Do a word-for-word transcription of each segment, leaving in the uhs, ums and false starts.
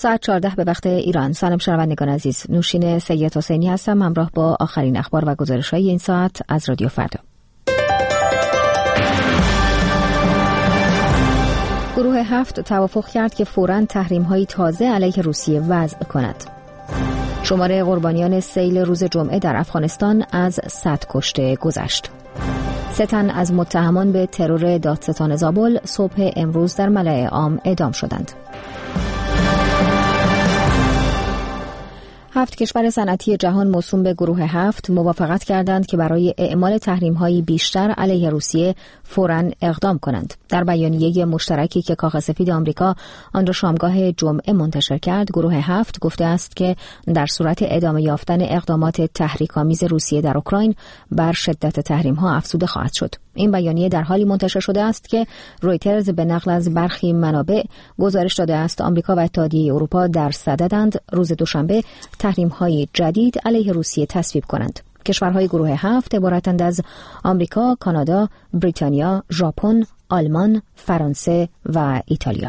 ساعت چهارده به وقت ایران. سلام شنوندگان عزیز، نوشین سید حسینی هستم همراه با آخرین اخبار و گزارش‌های این ساعت از رادیو فردا. گروه هفت توافق کرد که فوراً تحریم‌های تازه علیه روسیه وضع کند. شماره قربانیان سیل روز جمعه در افغانستان از صد کشته گذشت. سه تن از متهمان به ترور دادستان زابل صبح امروز در ملأ عام اعدام شدند. هفت کشور صنعتی جهان موسوم به گروه هفت موافقت کردند که برای اعمال تحریم‌های بیشتر علیه روسیه فوراً اقدام کنند. در بیانیه مشترکی که کاخ سفید آمریکا آن را شامگاه جمعه منتشر کرد، گروه هفت گفته است که در صورت ادامه یافتن اقدامات تحریک‌آمیز روسیه در اوکراین بر شدت تحریم‌ها افزوده خواهد شد. این بیانیه در حالی منتشر شده است که رویترز به نقل از برخی منابع گزارش داده است آمریکا و اتحادیه اروپا در صددند روز دوشنبه تحریم‌های جدید علیه روسیه تصویب کنند. کشورهای گروه هفت عبارتند از آمریکا، کانادا، بریتانیا، ژاپن، آلمان، فرانسه و ایتالیا.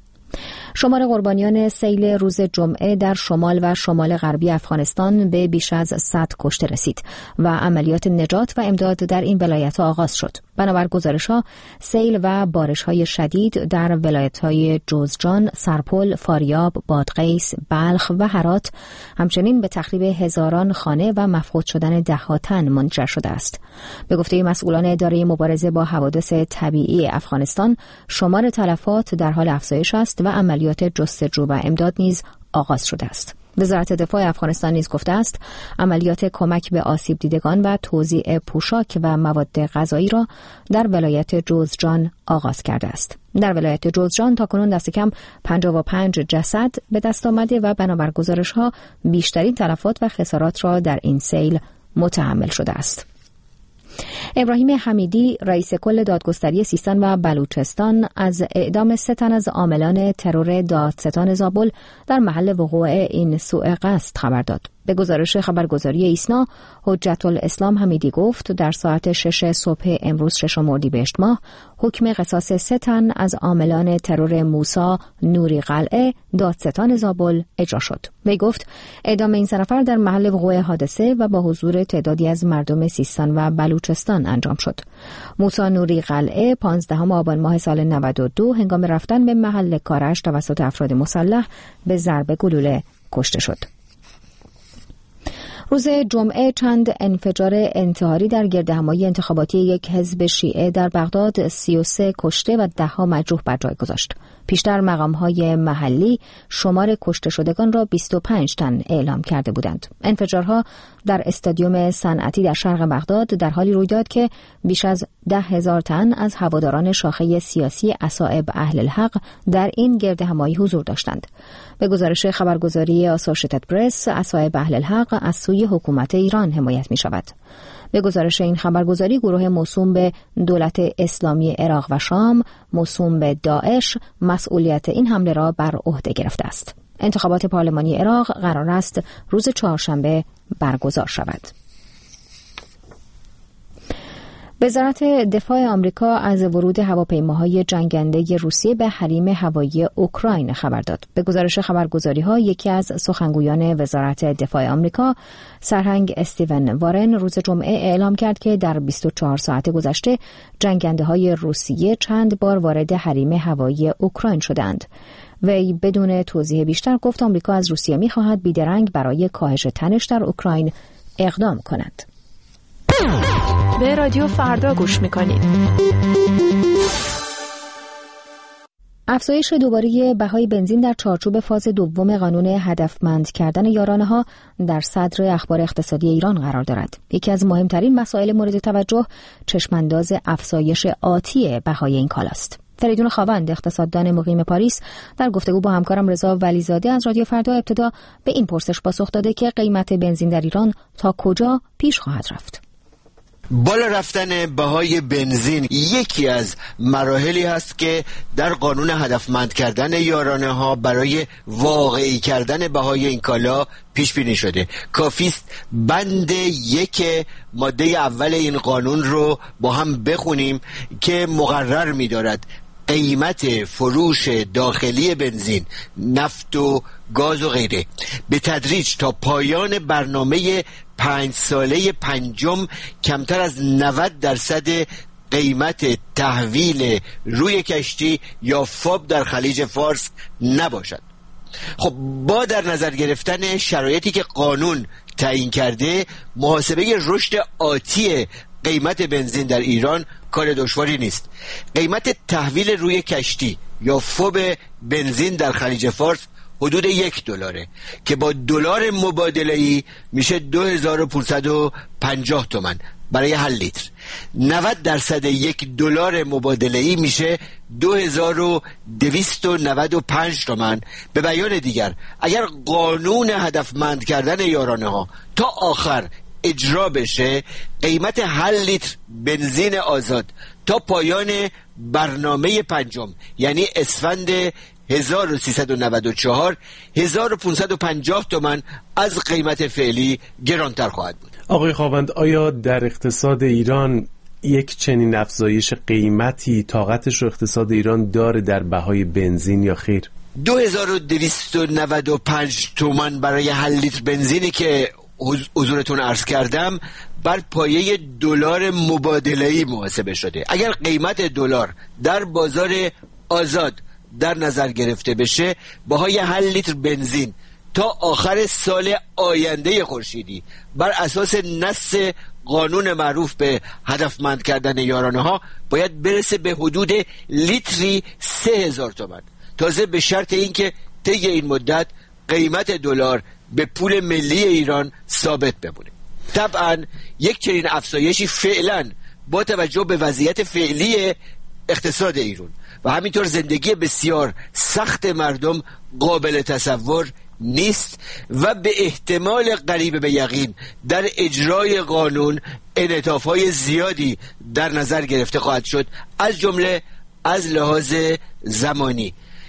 شمار قربانیان سیل روز جمعه در شمال و شمال غربی افغانستان به بیش از صد کشته رسید و عملیات نجات و امداد در این ولایت‌ها آغاز شد. بنابر گزارش‌ها، سیل و بارش‌های شدید در ولایت‌های جوزجان، سرپل، فاریاب، بادغیس، بلخ و هرات همچنین به تخریب هزاران خانه و مفقود شدن ده‌ها تن منجر شده است. به گفته مسئولان اداره مبارزه با حوادث طبیعی افغانستان، شمار تلفات در حال افزایش است و عملیات جستجو و امداد نیز آغاز شده است. وزارت دفاع افغانستان نیز گفته است عملیات کمک به آسیب دیدگان و توزیع پوشاک و مواد غذایی را در ولایت جوزجان آغاز کرده است. در ولایت جوزجان تاکنون دست کم پنجاه و پنج جسد به دست آمده و بنابر گزارش‌ها بیشترین تلفات و خسارات را در این سیل متحمل شده است. ابراهیم حمیدی رئیس کل دادگستری سیستان و بلوچستان از اعدام سه تن از عاملان ترور دادستان زابل در محل وقوع این سوء قصد خبر داد. به گزارش خبرگزاری ایسنا، حجت الاسلام حمیدی گفت در ساعت شش صبح امروز ششم اردیبهشت ماه حکم قصاص سه تن از عاملان ترور موسی نوری قلعه دادستان زابل اجرا شد. وی گفت اعدام این سه نفر در محل وقوع حادثه و با حضور تعدادی از مردم سیستان و بلوچستان انجام شد. موسی نوری قلعه پانزدهم آبان ماه سال نود و دو هنگام رفتن به محل کارش توسط افراد مسلح به ضرب گلوله کشته شد. روز جمعه چند انفجار انتحاری در گردهمایی انتخاباتی یک حزب شیعه در بغداد سی و سه کشته و ده ها مجروح بر جای گذاشت. پیشتر مقام‌های محلی شمار کشته شدگان را بیست و پنج تن اعلام کرده بودند. انفجارها در استادیوم صنعتی در شرق بغداد در حالی روی داد که بیش از ده هزار تن از هواداران شاخه سیاسی اصائب اهل الحق در این گردهمایی حضور داشتند. به گزارش خبرگزاری آسوشیتد پرس، اصائب اهل الحق از سوی حکومت ایران حمایت می شود. به گزارش این خبرگزاری، گروه موسوم به دولت اسلامی عراق و شام موسوم به داعش مسئولیت این حمله را بر عهده گرفته است. انتخابات پارلمانی عراق قرار است روز چهارشنبه برگزار شود. وزارت دفاع آمریکا از ورود هواپیماهای جنگنده روسیه به حریم هوایی اوکراین خبر داد. به گزارش خبرگزاری‌ها، یکی از سخنگویان وزارت دفاع آمریکا، سرهنگ استیون وارن، روز جمعه اعلام کرد که در بیست و چهار ساعت گذشته جنگنده‌های روسیه چند بار وارد حریم هوایی اوکراین شدند. وی بدون توضیح بیشتر گفت آمریکا از روسیه می‌خواهد بیدرنگ برای کاهش تنش در اوکراین اقدام کند. به رادیو فردا گوش میکنید. افزایش دوباره بهای بنزین در چارچوب فاز دوم قانون هدفمند کردن یارانه‌ها در صدر اخبار اقتصادی ایران قرار دارد. یکی از مهمترین مسائل مورد توجه چشمانداز افزایش آتی بهای این کالاست. فریدون خاوند، اقتصاددان مقیم پاریس، در گفتگو با همکارم رضا ولیزاده از رادیو فردا ابتدا به این پرسش پاسخ داده که قیمت بنزین در ایران تا کجا پیش خواهد رفت. بالا رفتن بهای بنزین یکی از مراحلی هست که در قانون هدفمند کردن یارانه ها برای واقعی کردن بهای این کالا پیش بینی شده. کافیست بند یک ماده اول این قانون رو با هم بخونیم که مقرر می دارد قیمت فروش داخلی بنزین، نفت و گاز و غیره به تدریج تا پایان برنامه پنج ساله پنجم کمتر از نود درصد قیمت تحویل روی کشتی یا فاب در خلیج فارس نباشد. خب با در نظر گرفتن شرایطی که قانون تعیین کرده، محاسبه رشد آتی قیمت بنزین در ایران کار دشواری نیست. قیمت تحویل روی کشتی یا فاب بنزین در خلیج فارس حدود یک دلاره که با دلار مبادله‌ای میشه دو هزار و پانصد و پنجاه تومان برای هر لیتر. نود درصد یک دلار مبادله‌ای میشه دو هزار و دویست و نود و پنج تومان. به بیان دیگر، اگر قانون هدفمند کردن یارانه ها تا آخر اجرا بشه، قیمت هر لیتر بنزین آزاد تا پایان برنامه پنجم یعنی اسفند هزار و سیصد و نود و چهار هزار و پانصد و پنجاه تومان از قیمت فعلی گرانتر خواهد بود. آقای خاوند، آیا در اقتصاد ایران یک چنین افزایش قیمتی طاقتش رو اقتصاد ایران داره در بهای بنزین یا خیر؟ دو هزار و دویست و نود و پنج تومان برای هر لیتر بنزینی که حضورتون عرض کردم بر پایه دلار مبادله‌ای محاسبه شده. اگر قیمت دلار در بازار آزاد در نظر گرفته بشه، بهای هر لیتر بنزین تا آخر سال آینده خورشیدی بر اساس نص قانون معروف به هدفمند کردن یارانه ها باید برسه به حدود لیتری سه هزار تومان، تازه به شرط اینکه طی این مدت قیمت دلار به پول ملی ایران ثابت بمونه. طبعا یک چنین افزایشی فعلا با توجه به وضعیت فعلی اقتصاد ایران و همینطور زندگی بسیار سخت مردم قابل تصور نیست و به احتمال قریب به یقین در اجرای قانون انعطاف‌های زیادی در نظر گرفته خواهد شد، از جمله از لحاظ زمانی.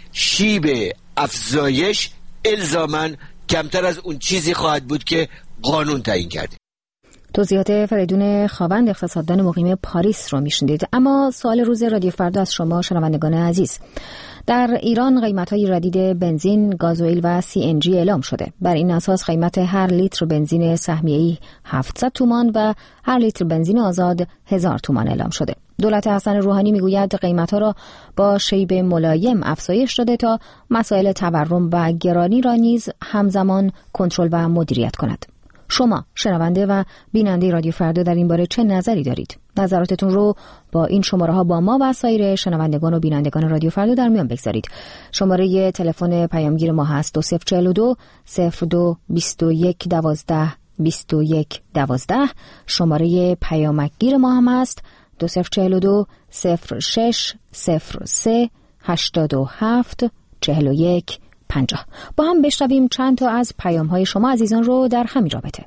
شیب افزایش الزاماً کمتر از اون چیزی خواهد بود که قانون تعیین کرده. توضیحات فریدون خاوند، اقتصاددان مقیم پاریس رو میشنیدید. اما سوال روز رادیو فردا از شما شنوندگان عزیز: در ایران قیمت‌های ردید بنزین، گازوئیل و سی ان جی اعلام شده. بر این اساس قیمت هر لیتر بنزین سهمیه‌ای هفتصد تومان و هر لیتر بنزین آزاد هزار تومان اعلام شده. دولت حسن روحانی میگوید قیمت‌ها را با شیب ملایم افزایش داده تا مسائل تورم و گرانی را نیز همزمان کنترل و مدیریت کند. شما شنونده و بیننده رادیو فردا در این باره چه نظری دارید؟ نظراتتون رو با این شماره ها با ما و سایر شنوندگان و بینندگان رادیو فردا در میان بگذارید. شماره تلفن پیامگیر ما هست دو صفر چهل و دو صفر دو بیست و یک دوازده بیست و یک دوازده. شماره پیامگیر ما هم هست دو صفر چهل و دو صفر شش صفر سه هشتاد و هفت چهل و یک پنجاه. با هم بشنویم چند تا از پیام های شما عزیزان رو در همین رابطه.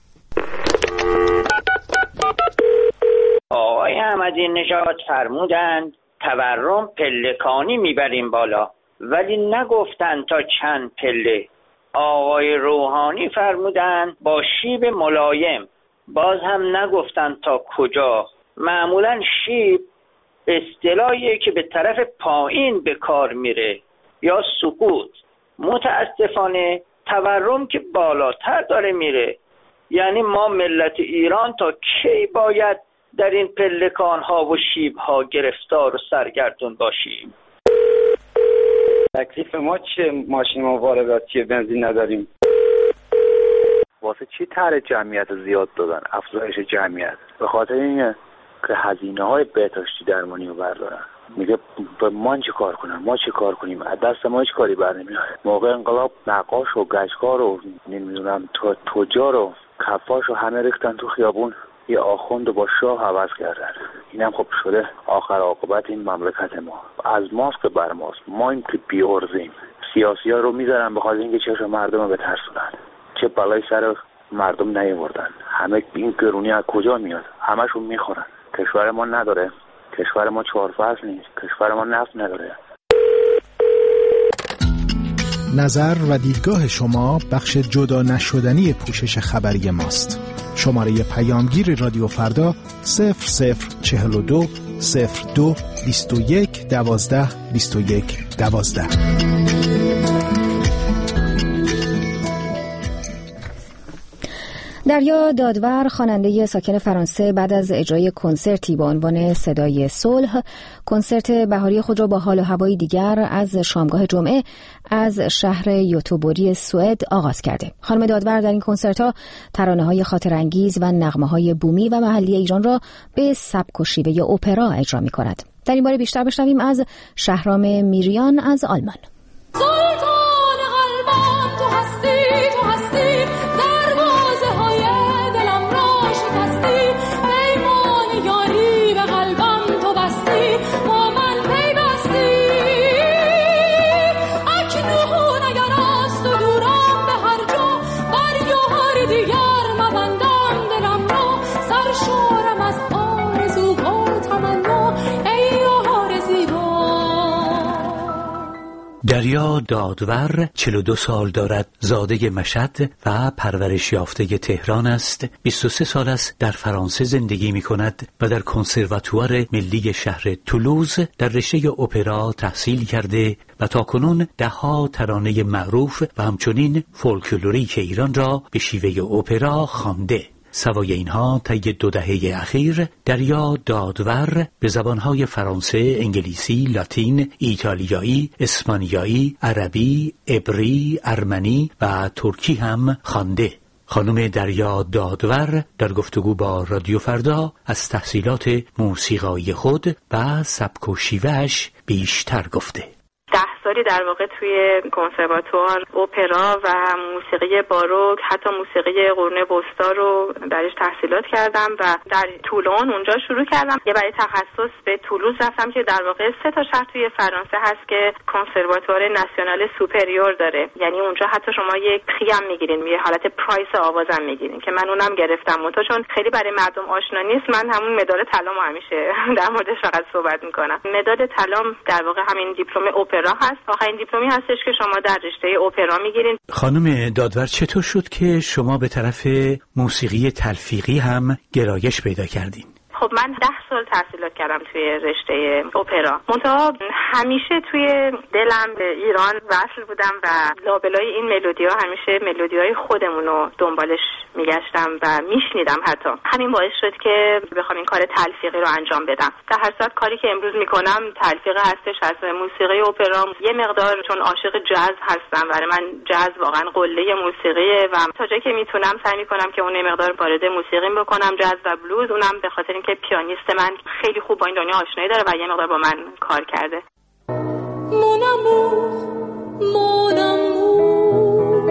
آقای احمدی نژاد فرمودند تورم پلکانی میبریم بالا، ولی نگفتن تا چند پله. آقای روحانی فرمودند با شیب ملایم، باز هم نگفتن تا کجا. معمولا شیب اصطلاحیه که به طرف پایین به کار میره یا سقوط. متاسفانه تورم که بالاتر داره میره. یعنی ما ملت ایران تا کی باید در این پلکان ها و شیب ها گرفتار و سرگردون باشیم؟ تکلیف ما چه؟ ماشین ما وارداتی بنزین نداریم. واسه چی طرح جمعیت رو زیاد دادن؟ افزایش جمعیت به خاطر اینه که هزینه های بهداشتی درمانی رو بردارن. میگه ما چه کار کنم، ما چه کار کنیم، از دست ما هیچ کاری بر نمیاد. موقع انقلاب نقاش و گچکار و نمیدونم تجار و کفاش و همه ریختن تو خیابون، یه آخوند با شاه عوض کردن. اینم خب شده آخر عاقبت این مملکت ما. از ماست بر ماست، ما این که بیارزیم. سیاسی ها رو میذارن بخاطر اینکه چشم مردم رو بترسونن. چه بلای سر مردم نیاوردن. همه این گرونی از کجا میاد؟ همشون میخورن. کشور ما نداره، کشور ما چهار فصل نیست، کشور ما نفت نداره. نظر و دیدگاه شما بخش جدا نشدنی پوشش خبری ماست. شماره پیامگیر رادیو فردا صفر صفر چهل و دو صفر دو بیست و یک دوازده بیست و یک دوازده. دریا دادور، خواننده ساکن فرانسه، بعد از اجرای کنسرتی با عنوان صدای صلح، کنسرت بهاری خود را با حال و هوایی دیگر از شامگاه جمعه از شهر یوتوبوری سوئد آغاز کرده. خانم دادور در این کنسرت‌ها ترانه‌های خاطرانگیز و نغمه‌های بومی و محلی ایران را به سبک و شیوه اپرا اجرا می‌کند. در این باره بیشتر بشنویم از شهرام میریان از آلمان. دریا دادور چهل و دو سال دارد، زاده مشهد و پرورش یافته تهران است. بیست و سه سال است در فرانسه زندگی می کند و در کنسرواتوار ملی شهر تولوز در رشته اپرا تحصیل کرده و تاکنون ده ها ترانه معروف و همچنین فولکلوریک ایران را به شیوه اپرا خوانده. سوای اینها طی دو دهه اخیر دریا دادور به زبانهای فرانسه، انگلیسی، لاتین، ایتالیایی، اسپانیایی، عربی، عبری، ارمنی و ترکی هم خوانده. خانم دریا دادور در گفتگو با رادیو فردا از تحصیلات موسیقایی خود و سبک و شیوه‌اش بیشتر گفته. ده سالی در واقع توی کنسرواتوار اپرا و موسیقی باروک، حتی موسیقی قرون وسطا رو درش تحصیلات کردم و در تولون اونجا شروع کردم. یه برای تخصص به تولوز رفتم که در واقع سه تا شهر توی فرانسه هست که کنسرواتوار ناسیونال سوپریور داره، یعنی اونجا حتی شما یک پری هم میگیرین، یه حالت پرایس آوازم میگیرین که من اونم گرفتم. منتها چون خیلی برای مردم آشنا نیست، من همون مدال طلامو همیشه در موردش فقط صحبت میکنم. مدال طلام در واقع همین دیپلم اپرا هست، آخرین دیپلمی هستش که شما در رشته اپرا میگیرین. خانم دادور چطور شد که شما به طرف موسیقی تلفیقی هم گرایش پیدا کردین؟ خب من ده سال تحصیلات کردم توی رشته اپرا، منتها همیشه توی دلم به ایران وصل بودم و لابلای این ملودی‌ها همیشه ملودی‌های خودمون رو دنبالش میگشتم و میشنیدم. حتی همین باعث شد که بخوام این کار تلفیقی رو انجام بدم. در هر صورت کاری که امروز میکنم تلفیق هستش از موسیقی اپرا. یه مقدار چون عاشق جاز هستم، برای من جاز واقعا قله موسیقیه و تا جایی که میتونم سعی میکنم که اون مقدار وارد موسیقی بکنم، جاز و بلوز. اونم به خاطر اینکه پیانیست من خیلی خوب با این دنیا آشنایی داره و یه مقدار با من کار کرده. Mon amour, mon amour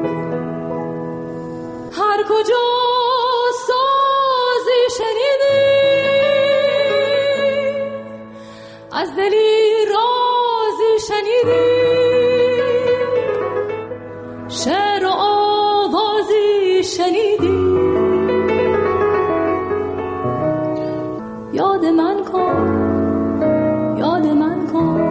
هر کجا سازی شنیدی از دلی رازی شنیدی شعر و آوازی شنیدی یاد من کن یاد من کن.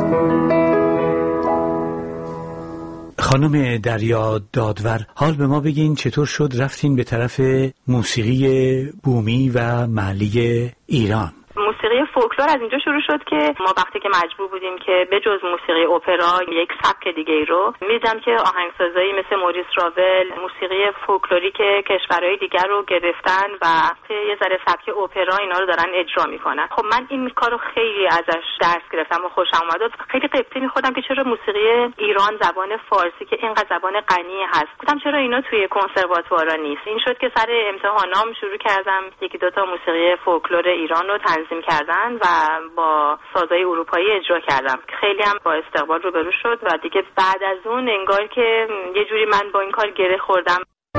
خانم دریا دادور، حال به ما بگین چطور شد رفتین به طرف موسیقی بومی و محلی ایران؟ موسیقی فولکلور از اینجا شروع شد که ما وقتی که مجبور بودیم که به جز موسیقی اپرا یک سبک دیگه ای رو میدم که آهنگسازایی مثل موریس راول موسیقی فولکلوریک کشورهای دیگر رو گرفتن و یه ذره سبک اپرا اینا رو دارن اجرا میکنن. خب من این کارو خیلی ازش درس گرفتم و خوشم اومد. خیلی قبطی میخوردم که چرا موسیقی ایران زبان فارسی که اینقدر زبان غنی هست، گفتم چرا اینا توی کنسرواتوارا نیست. این شد که سر امتحانام شروع کردم یکی دو تا موسیقی فولکلور ایران رو تنظیم کردن و با سازهای اروپایی اجرا کردم. خیلی هم با استقبال روبرو شد و دیگه بعد از اون انگار که یه جوری من با این کار گره خوردم.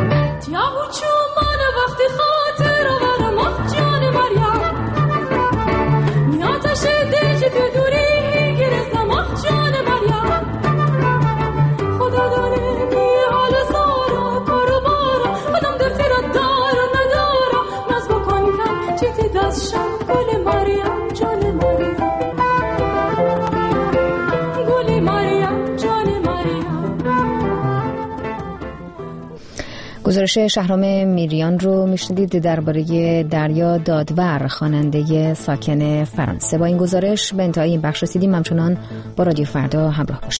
وقتی خاطر آورم آخ جان مریم میاتش دل تو دوری گرفتم آخ جان مریم خدا داره بی حال سارا کارو بارا خودم در تیرا دارم ندارم ناز بکن کم چیتی دستشم گل مریم جان مریم گل مریم جان مریم. گزارش شهرام میریان رو میشنیدید درباره دریا دادور، خواننده ساکن فرانسه. با این گزارش به انتهای این بخش رسیدیم. همچنان با رادیو فردا همراه باشید.